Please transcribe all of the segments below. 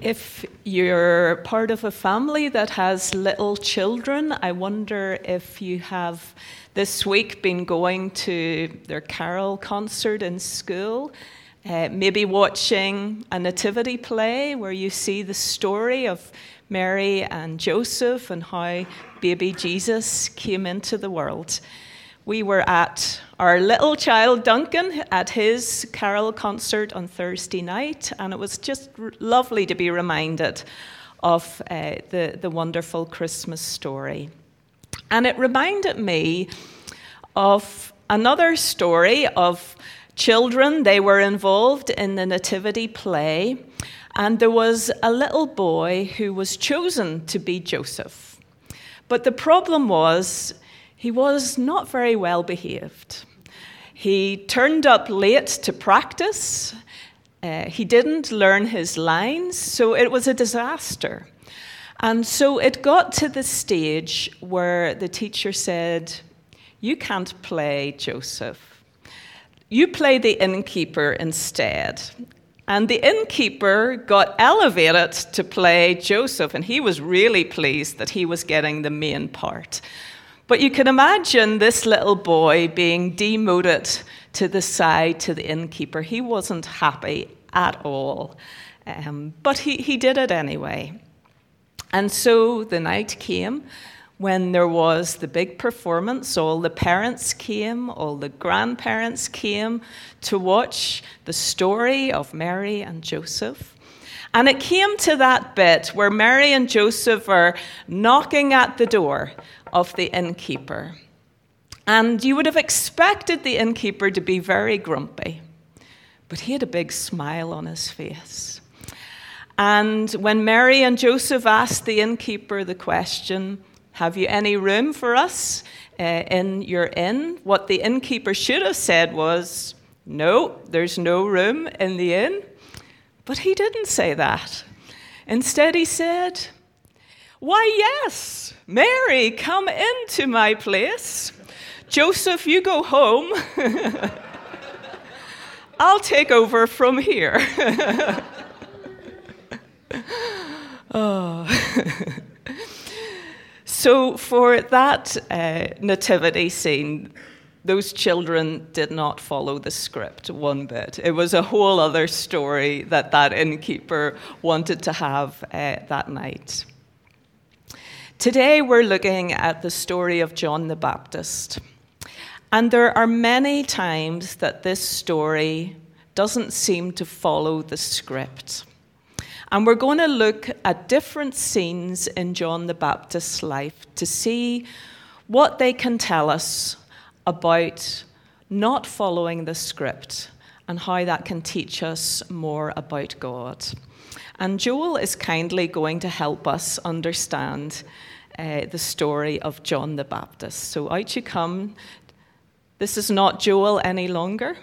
If you're part of a family that has little children, I wonder if you have this week been going to their carol concert in school, maybe watching a nativity play where you see the story of Mary and Joseph and how baby Jesus came into the world. We were at our little child Duncan at his carol concert on Thursday night, and it was just lovely to be reminded of the wonderful Christmas story. And it reminded me of another story of children. They were involved in the nativity play, and there was a little boy who was chosen to be Joseph. But the problem was, he was not very well behaved. He turned up late to practice. He didn't learn his lines, so it was a disaster. And so it got to the stage where the teacher said, "You can't play Joseph. You play the innkeeper instead." And the innkeeper got elevated to play Joseph, and he was really pleased that he was getting the main part. But you can imagine this little boy being demoted to the side to the innkeeper. He wasn't happy at all. But he did it anyway. And so the night came when there was the big performance. All the parents came, all the grandparents came to watch the story of Mary and Joseph. And it came to that bit where Mary and Joseph are knocking at the door of the innkeeper. And you would have expected the innkeeper to be very grumpy, but he had a big smile on his face. And when Mary and Joseph asked the innkeeper the question, "Have you any room for us in your inn?" what the innkeeper should have said was, "No, there's no room in the inn." But he didn't say that. Instead, he said, "Why, yes, Mary, come into my place. Joseph, you go home. I'll take over from here." Oh. So for that nativity scene, those children did not follow the script one bit. It was a whole other story that innkeeper wanted to have that night. Today we're looking at the story of John the Baptist. And there are many times that this story doesn't seem to follow the script. And we're going to look at different scenes in John the Baptist's life to see what they can tell us about not following the script and how that can teach us more about God. And Joel is kindly going to help us understand the story of John the Baptist. So out you come. This is not Joel any longer.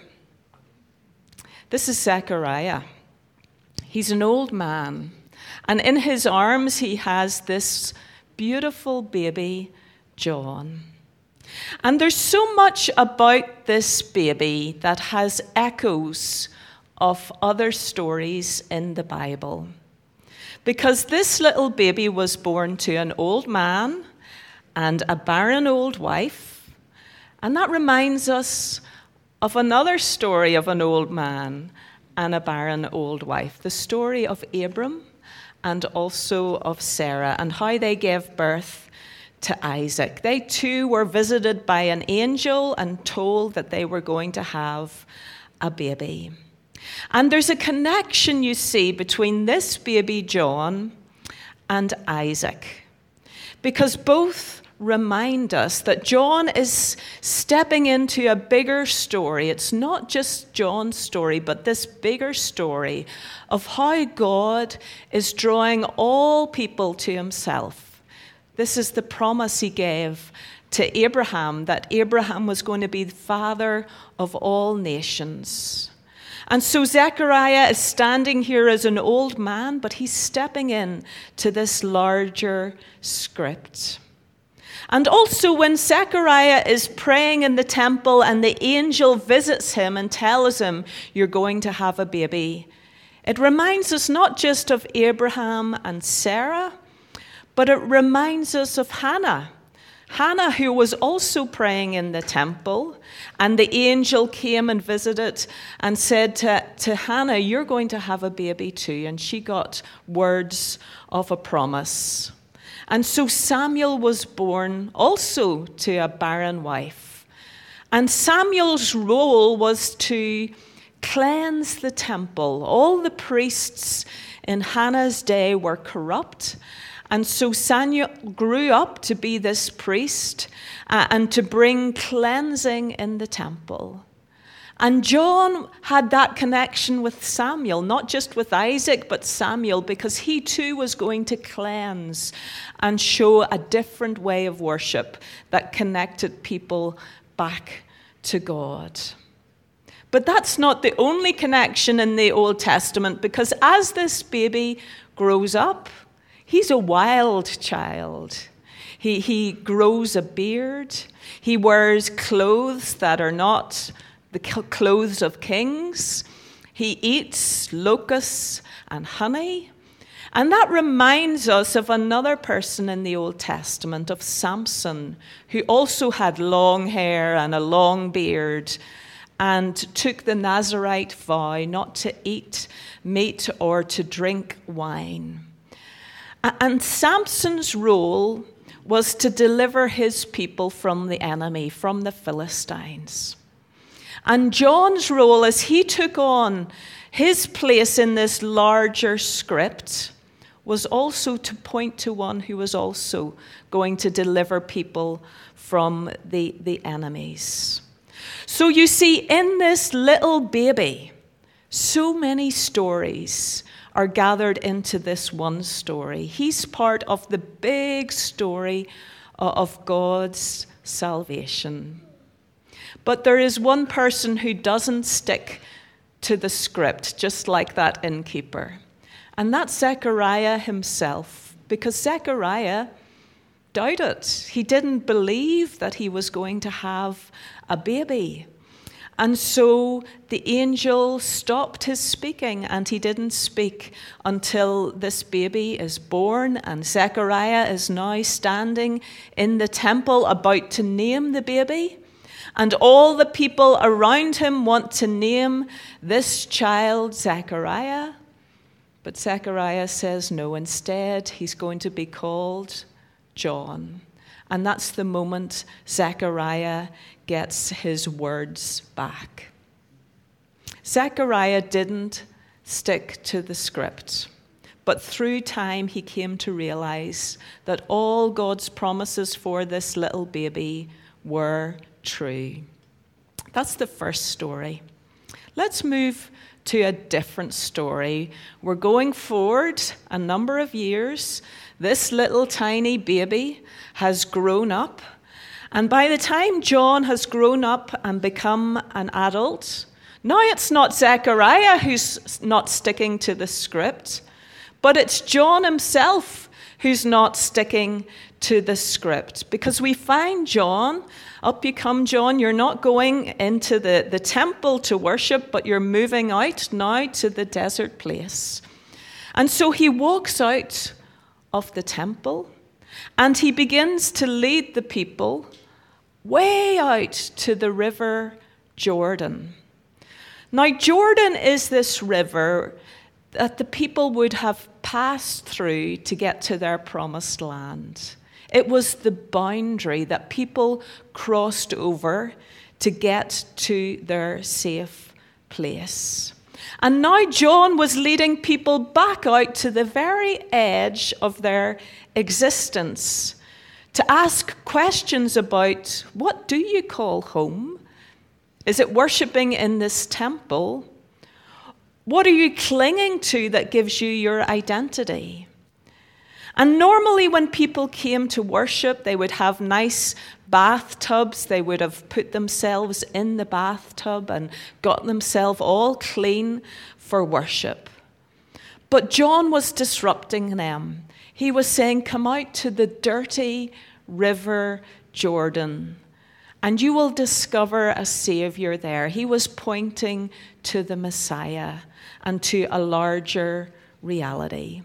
This is Zechariah. He's an old man, and in his arms he has this beautiful baby, John. And there's so much about this baby that has echoes of other stories in the Bible. Because this little baby was born to an old man and a barren old wife. And that reminds us of another story of an old man and a barren old wife. The story of Abram and also of Sarah and how they gave birth to Isaac. They too were visited by an angel and told that they were going to have a baby. And there's a connection, you see, between this baby John and Isaac, because both remind us that John is stepping into a bigger story. It's not just John's story, but this bigger story of how God is drawing all people to himself. This is the promise he gave to Abraham, that Abraham was going to be the father of all nations. And so Zechariah is standing here as an old man, but he's stepping in to this larger script. And also when Zechariah is praying in the temple and the angel visits him and tells him, "You're going to have a baby," It reminds us not just of Abraham and Sarah, but it reminds us of Hannah. Hannah, who was also praying in the temple, and the angel came and visited and said to Hannah, "You're going to have a baby too." And she got words of a promise. And so Samuel was born also to a barren wife. And Samuel's role was to cleanse the temple. All the priests in Hannah's day were corrupt. And so Samuel grew up to be this priest and to bring cleansing in the temple. And John had that connection with Samuel, not just with Isaac, but Samuel, because he too was going to cleanse and show a different way of worship that connected people back to God. But that's not the only connection in the Old Testament, because as this baby grows up, he's a wild child. He grows a beard. He wears clothes that are not the clothes of kings. He eats locusts and honey. And that reminds us of another person in the Old Testament, of Samson, who also had long hair and a long beard and took the Nazirite vow not to eat meat or to drink wine. And Samson's role was to deliver his people from the enemy, from the Philistines. And John's role, as he took on his place in this larger script, was also to point to one who was also going to deliver people from the enemies. So you see, in this little baby, so many stories are gathered into this one story. He's part of the big story of God's salvation. But there is one person who doesn't stick to the script, just like that innkeeper. And that's Zechariah himself, because Zechariah doubted. He didn't believe that he was going to have a baby. And so the angel stopped his speaking, and he didn't speak until this baby is born. And Zechariah is now standing in the temple about to name the baby. And all the people around him want to name this child Zechariah. But Zechariah says no. Instead, he's going to be called John. And that's the moment Zechariah gets his words back. Zechariah didn't stick to the script, but through time he came to realize that all God's promises for this little baby were true. That's the first story. Let's move to a different story. We're going forward a number of years. This little tiny baby has grown up. And by the time John has grown up and become an adult, now it's not Zechariah who's not sticking to the script, but it's John himself who's not sticking to the script. Because we find John, up you come, John, you're not going into the temple to worship, but you're moving out now to the desert place. And so he walks out of the temple, and he begins to lead the people way out to the river Jordan. Now, Jordan is this river that the people would have passed through to get to their promised land. It was the boundary that people crossed over to get to their safe place. And now John was leading people back out to the very edge of their existence to ask questions about, what do you call home? Is it worshipping in this temple? What are you clinging to that gives you your identity? And normally when people came to worship, they would have nice bathtubs. They would have put themselves in the bathtub and got themselves all clean for worship. But John was disrupting them. He was saying, come out to the dirty river Jordan and you will discover a Savior there. He was pointing to the Messiah and to a larger reality.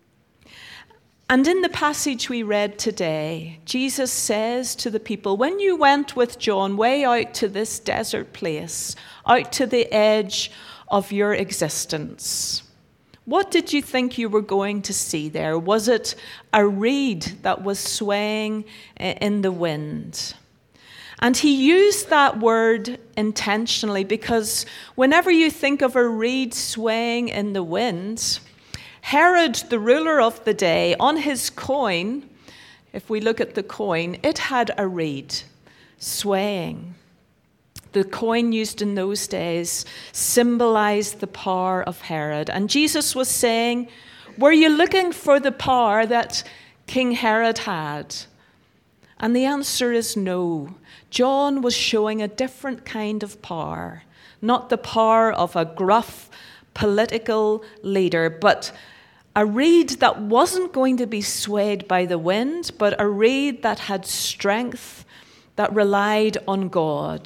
And in the passage we read today, Jesus says to the people, when you went with John way out to this desert place, out to the edge of your existence, what did you think you were going to see there? Was it a reed that was swaying in the wind? And he used that word intentionally because whenever you think of a reed swaying in the wind, Herod, the ruler of the day, on his coin, if we look at the coin, it had a reed swaying. The coin used in those days symbolized the power of Herod. And Jesus was saying, were you looking for the power that King Herod had? And the answer is no. John was showing a different kind of power, not the power of a gruff political leader, but a reed that wasn't going to be swayed by the wind, but a reed that had strength, that relied on God.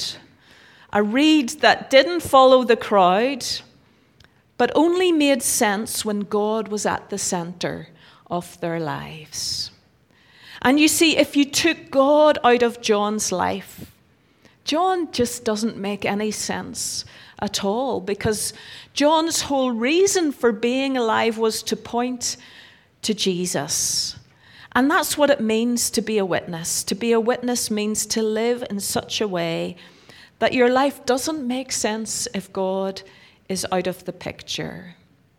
A reed that didn't follow the crowd, but only made sense when God was at the center of their lives. And you see, if you took God out of John's life, John just doesn't make any sense at all, because John's whole reason for being alive was to point to Jesus. And that's what it means to be a witness. To be a witness means to live in such a way that your life doesn't make sense if God is out of the picture.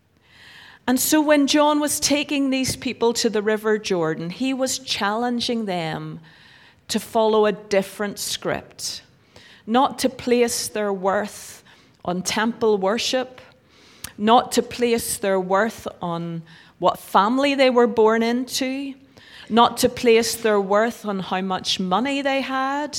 And so when John was taking these people to the River Jordan, he was challenging them to follow a different script, not to place their worth on temple worship, not to place their worth on what family they were born into, not to place their worth on how much money they had,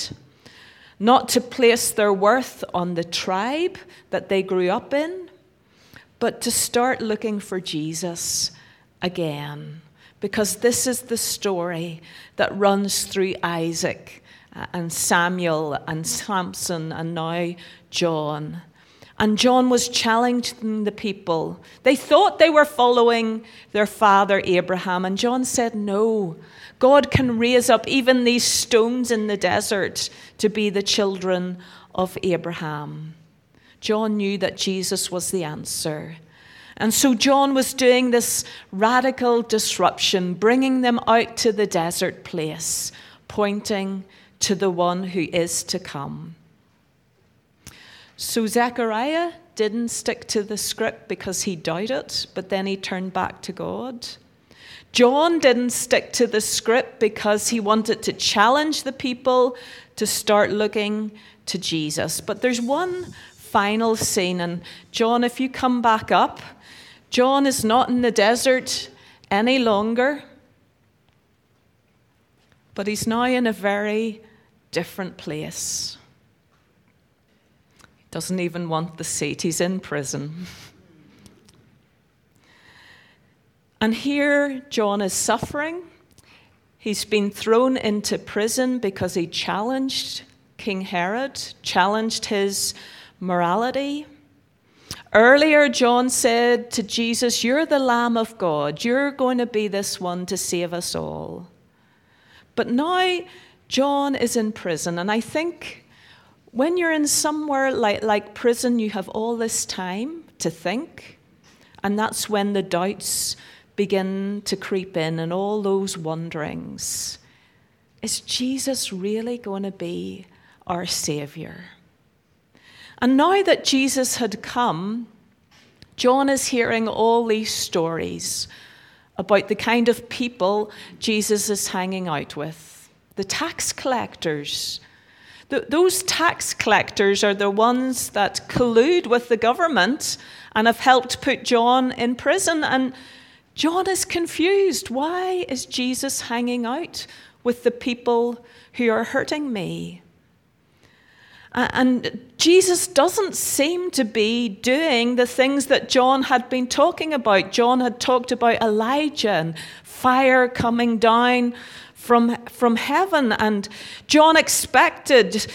not to place their worth on the tribe that they grew up in, but to start looking for Jesus again. Because this is the story that runs through Isaac and Samuel and Samson and now John. And John was challenging the people. They thought they were following their father Abraham. And John said, no, God can raise up even these stones in the desert to be the children of Abraham. John knew that Jesus was the answer. And so John was doing this radical disruption, bringing them out to the desert place, pointing to the one who is to come. So Zechariah didn't stick to the script because he doubted, but then he turned back to God. John didn't stick to the script because he wanted to challenge the people to start looking to Jesus. But there's one final scene, and John, if you come back up, John is not in the desert any longer, but he's now in a very different place. He doesn't even want the seat, he's in prison. And here John is suffering. He's been thrown into prison because he challenged King Herod, challenged his morality. Earlier, John said to Jesus, you're the Lamb of God. You're going to be this one to save us all. But now John is in prison. And I think when you're in somewhere like prison, you have all this time to think. And that's when the doubts begin to creep in and all those wonderings. Is Jesus really going to be our Savior? And now that Jesus had come, John is hearing all these stories about the kind of people Jesus is hanging out with. The tax collectors. Those tax collectors are the ones that collude with the government and have helped put John in prison. And John is confused. Why is Jesus hanging out with the people who are hurting me? And Jesus doesn't seem to be doing the things that John had been talking about. John had talked about Elijah and fire coming down from heaven. And John expected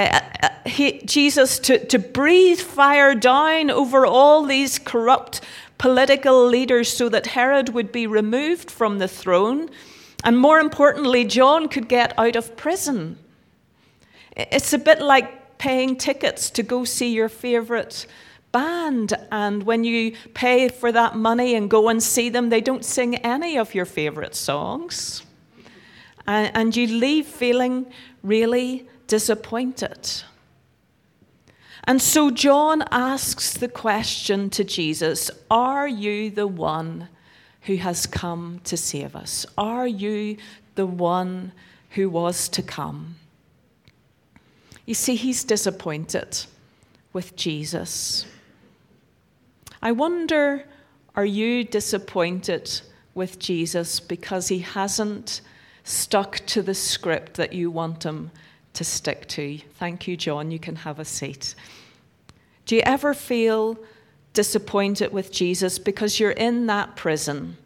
Jesus to breathe fire down over all these corrupt political leaders so that Herod would be removed from the throne. And more importantly, John could get out of prison. It's a bit like paying tickets to go see your favorite band. And when you pay for that money and go and see them, they don't sing any of your favorite songs. And you leave feeling really disappointed. And so John asks the question to Jesus, are you the one who has come to save us? Are you the one who was to come? You see, he's disappointed with Jesus. I wonder, are you disappointed with Jesus because he hasn't stuck to the script that you want him to stick to? Thank you, John. You can have a seat. Do you ever feel disappointed with Jesus because you're in that prison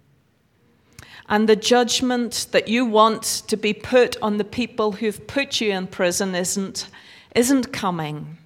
and the judgment that you want to be put on the people who've put you in prison isn't coming?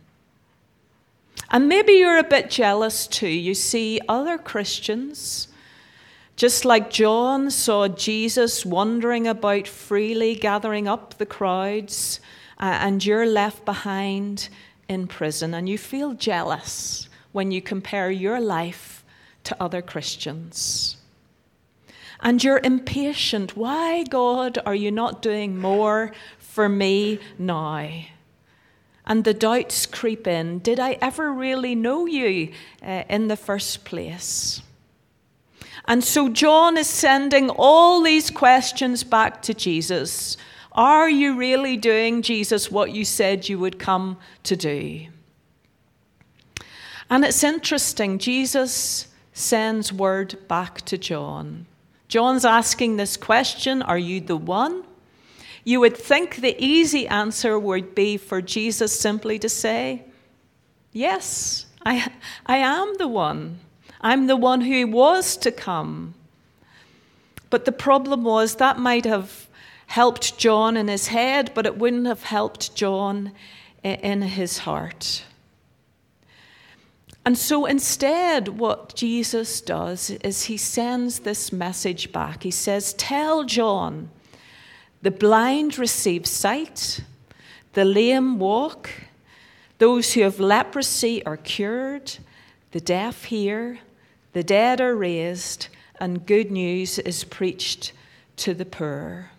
And maybe you're a bit jealous too. You see other Christians, just like John saw Jesus wandering about freely, gathering up the crowds, and you're left behind in prison, and you feel jealous when you compare your life to other Christians. And you're impatient. Why, God, are you not doing more for me now? And the doubts creep in. Did I ever really know you in the first place? And so John is sending all these questions back to Jesus. Are you really doing, Jesus, what you said you would come to do? And it's interesting, Jesus sends word back to John. John's asking this question, are you the one? You would think the easy answer would be for Jesus simply to say, yes, I am the one. I'm the one who was to come. But the problem was that might have helped John in his head, but it wouldn't have helped John in his heart. And so instead, what Jesus does is he sends this message back. He says, tell John, the blind receive sight, the lame walk, those who have leprosy are cured, the deaf hear, the dead are raised, and good news is preached to the poor.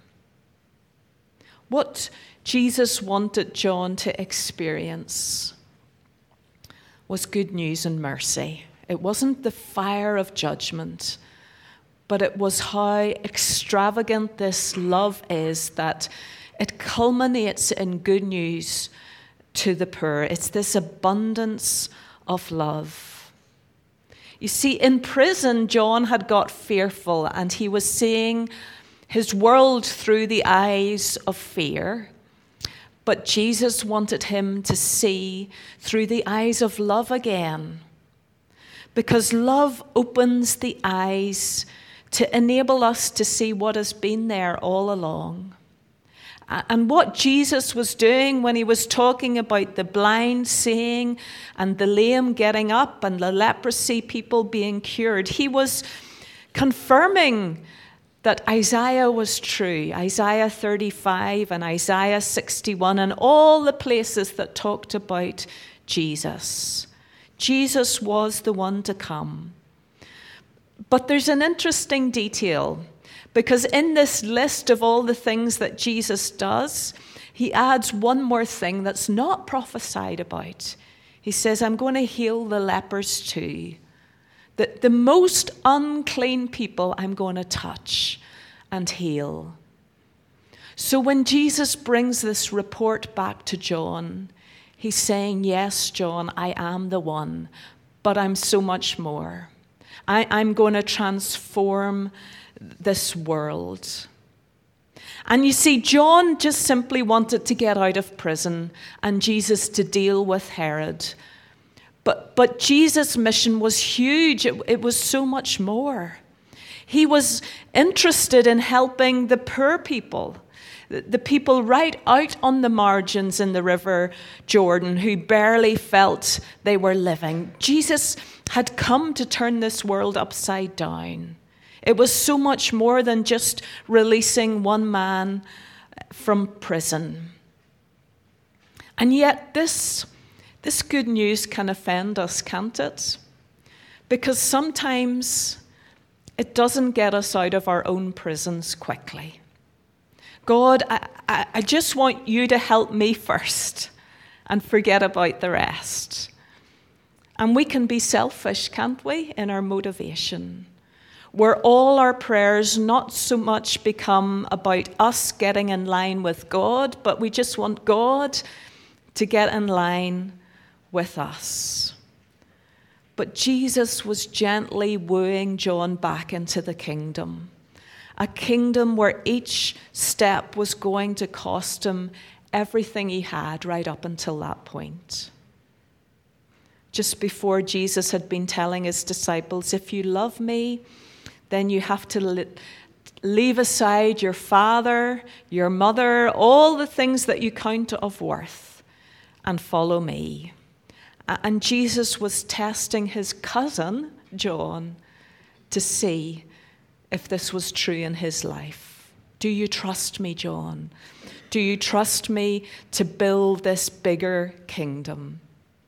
What Jesus wanted John to experience was good news and mercy. It wasn't the fire of judgment, but it was how extravagant this love is that it culminates in good news to the poor. It's this abundance of love. You see, in prison, John had got fearful and he was seeing his world through the eyes of fear. But Jesus wanted him to see through the eyes of love again. Because love opens the eyes to enable us to see what has been there all along. And what Jesus was doing when he was talking about the blind seeing and the lame getting up and the leprosy people being cured, he was confirming that Isaiah was true. Isaiah 35 and Isaiah 61 and all the places that talked about Jesus. Jesus was the one to come. But there's an interesting detail, because in this list of all the things that Jesus does, he adds one more thing that's not prophesied about. He says, I'm going to heal the lepers too. That the most unclean people I'm going to touch and heal. So when Jesus brings this report back to John, he's saying, yes, John, I am the one, but I'm so much more. I'm going to transform this world. And you see, John just simply wanted to get out of prison and Jesus to deal with Herod. But Jesus' mission was huge. It was so much more. He was interested in helping the poor people, the people right out on the margins in the River Jordan who barely felt they were living. Jesus had come to turn this world upside down. It was so much more than just releasing one man from prison. And yet this good news can offend us, can't it? Because sometimes it doesn't get us out of our own prisons quickly. God, I just want you to help me first and forget about the rest. And we can be selfish, can't we, in our motivation, where all our prayers not so much become about us getting in line with God, but we just want God to get in line with us. But Jesus was gently wooing John back into the kingdom, a kingdom where each step was going to cost him everything he had right up until that point. Just before Jesus had been telling his disciples, if you love me, then you have to leave aside your father, your mother, all the things that you count of worth, and follow me. And Jesus was testing his cousin, John, to see if this was true in his life. Do you trust me, John? Do you trust me to build this bigger kingdom?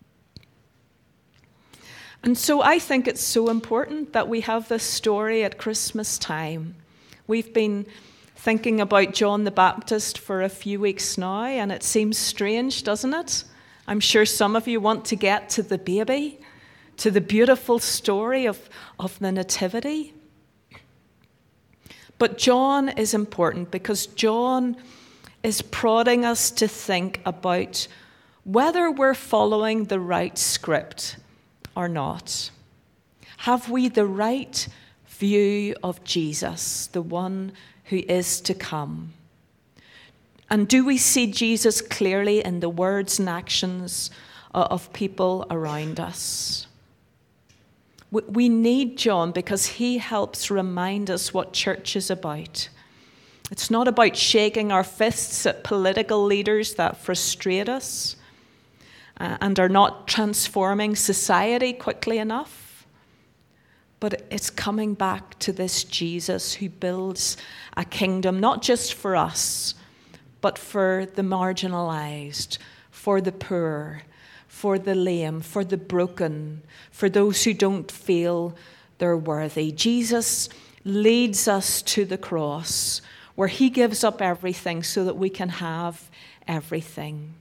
And so I think it's so important that we have this story at Christmas time. We've been thinking about John the Baptist for a few weeks now, and it seems strange, doesn't it? I'm sure some of you want to get to the baby, to the beautiful story of the Nativity. But John is important because John is prodding us to think about whether we're following the right script or not. Have we the right view of Jesus, the one who is to come? And do we see Jesus clearly in the words and actions of people around us? We need John because he helps remind us what church is about. It's not about shaking our fists at political leaders that frustrate us and are not transforming society quickly enough. But it's coming back to this Jesus who builds a kingdom, not just for us, but for the marginalized, for the poor, for the lame, for the broken, for those who don't feel they're worthy. Jesus leads us to the cross, where he gives up everything so that we can have everything.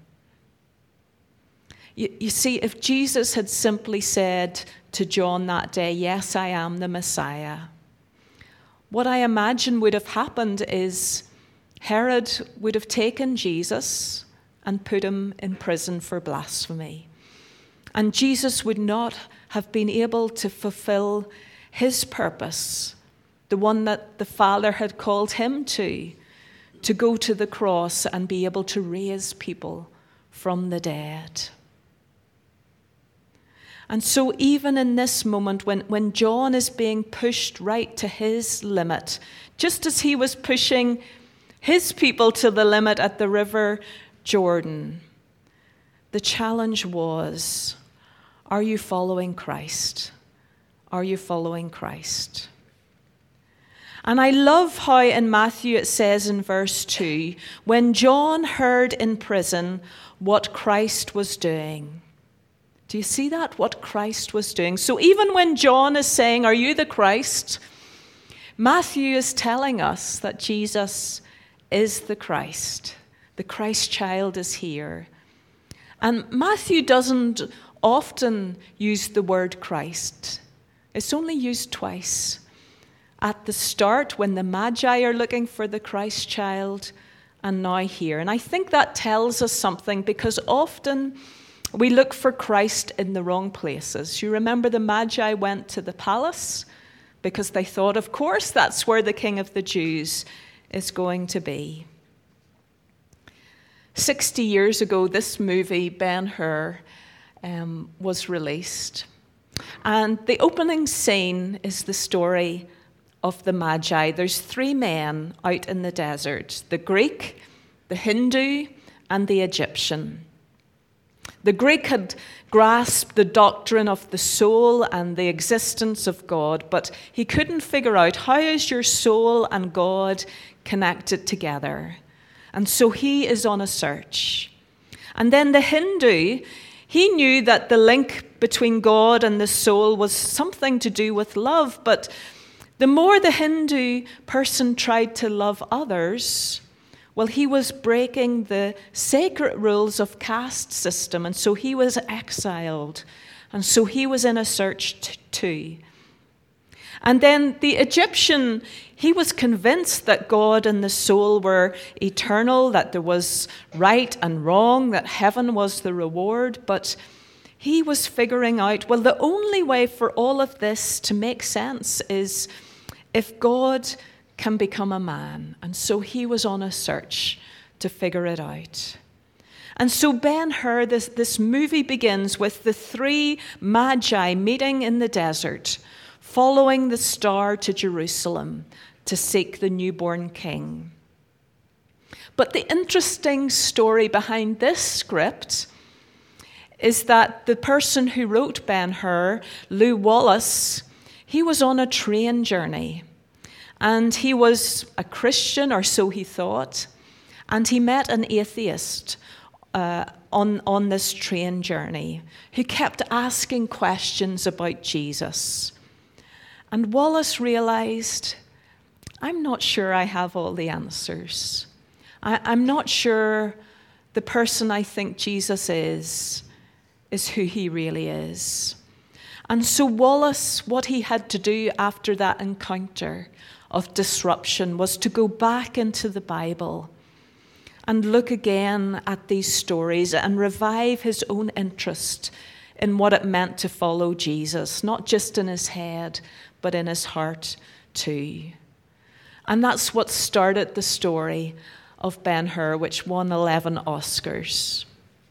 You see, if Jesus had simply said to John that day, yes, I am the Messiah, what I imagine would have happened is Herod would have taken Jesus and put him in prison for blasphemy. And Jesus would not have been able to fulfill his purpose, the one that the Father had called him to go to the cross and be able to raise people from the dead. And so even in this moment, when John is being pushed right to his limit, just as he was pushing his people to the limit at the River Jordan, the challenge was, are you following Christ? Are you following Christ? And I love how in Matthew it says in verse 2, when John heard in prison what Christ was doing. Do you see that? What Christ was doing. So even when John is saying, are you the Christ? Matthew is telling us that Jesus is the Christ. The Christ child is here. And Matthew doesn't often use the word Christ. It's only used twice. At the start, when the Magi are looking for the Christ child, and now here. And I think that tells us something, because often we look for Christ in the wrong places. You remember the Magi went to the palace because they thought, of course, that's where the King of the Jews is going to be. 60 years ago, this movie, Ben-Hur, was released. And the opening scene is the story of the Magi. There's 3 men out in the desert, the Greek, the Hindu, and the Egyptian. The Greek had grasped the doctrine of the soul and the existence of God, but he couldn't figure out, how is your soul and God connected together? And so he is on a search. And then the Hindu, he knew that the link between God and the soul was something to do with love, but the more the Hindu person tried to love others, well, he was breaking the sacred rules of caste system, and so he was exiled, and so he was in a search too. And then the Egyptian, he was convinced that God and the soul were eternal, that there was right and wrong, that heaven was the reward, but he was figuring out, well, the only way for all of this to make sense is if God can become a man. And so he was on a search to figure it out. And so Ben-Hur, this movie begins with the 3 Magi meeting in the desert, following the star to Jerusalem to seek the newborn king. But the interesting story behind this script is that the person who wrote Ben-Hur, Lew Wallace, he was on a train journey. And he was a Christian, or so he thought, and he met an atheist on this train journey who kept asking questions about Jesus. And Wallace realized, I'm not sure I have all the answers. I'm not sure the person I think Jesus is who he really is. And so Wallace, what he had to do after that encounter of disruption was to go back into the Bible and look again at these stories and revive his own interest in what it meant to follow Jesus, not just in his head, but in his heart too. And that's what started the story of Ben-Hur, which won 11 Oscars.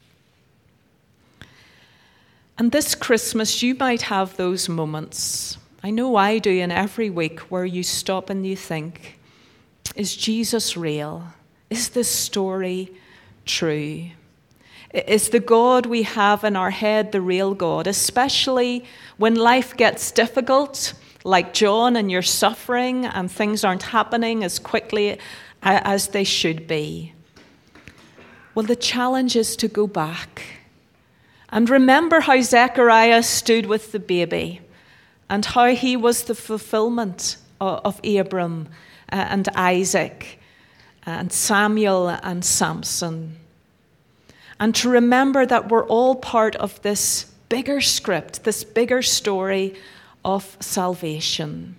And this Christmas, you might have those moments. I know I do in every week, where you stop and you think, is Jesus real? Is this story true? Is the God we have in our head the real God? Especially when life gets difficult, like John, and you're suffering and things aren't happening as quickly as they should be. Well, the challenge is to go back and remember how Zechariah stood with the baby, and how he was the fulfillment of Abram and Isaac and Samuel and Samson. And to remember that we're all part of this bigger script, this bigger story of salvation.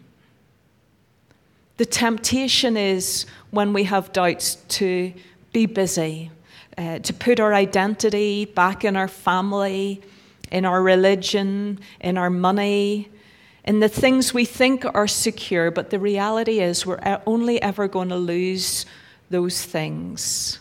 The temptation is, when we have doubts, to be busy, to put our identity back in our family, in our religion, in our money, in the things we think are secure, but the reality is we're only ever going to lose those things.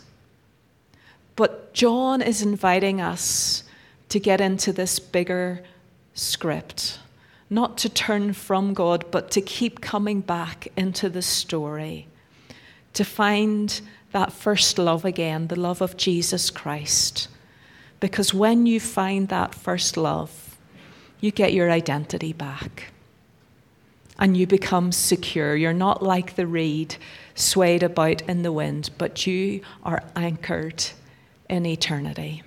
But John is inviting us to get into this bigger script, not to turn from God, but to keep coming back into the story, to find that first love again, the love of Jesus Christ. Because when you find that first love, you get your identity back. And you become secure. You're not like the reed swayed about in the wind, but you are anchored in eternity.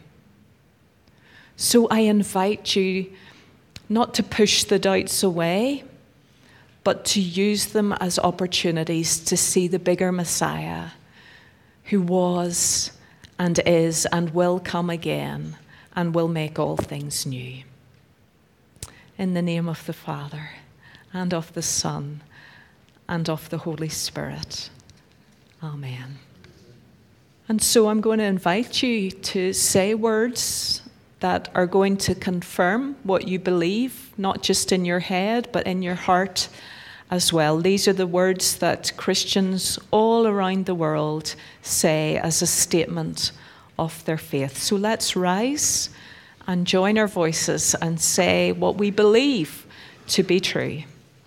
So I invite you not to push the doubts away, but to use them as opportunities to see the bigger Messiah who was and is and will come again and will make all things new. In the name of the Father, and of the Son, and of the Holy Spirit. Amen. And so I'm going to invite you to say words that are going to confirm what you believe, not just in your head, but in your heart as well. These are the words that Christians all around the world say as a statement of their faith. So let's rise and join our voices and say what we believe to be true.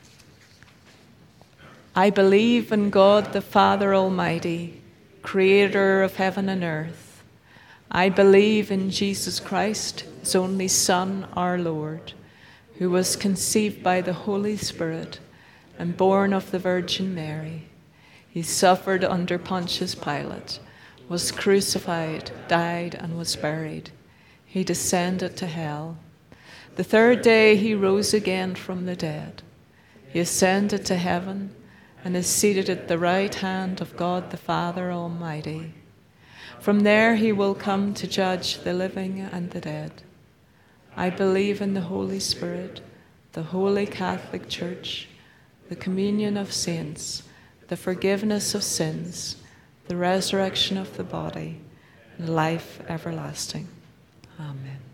I believe in God the Father Almighty, creator of heaven and earth. I believe in Jesus Christ, his only Son, our Lord, who was conceived by the Holy Spirit and born of the Virgin Mary. He suffered under Pontius Pilate, was crucified, died, and was buried. He descended to hell. The third day he rose again from the dead. He ascended to heaven and is seated at the right hand of God the Father Almighty. From there he will come to judge the living and the dead. I believe in the Holy Spirit, the Holy Catholic Church, the communion of saints, the forgiveness of sins, the resurrection of the body, and life everlasting. Amen.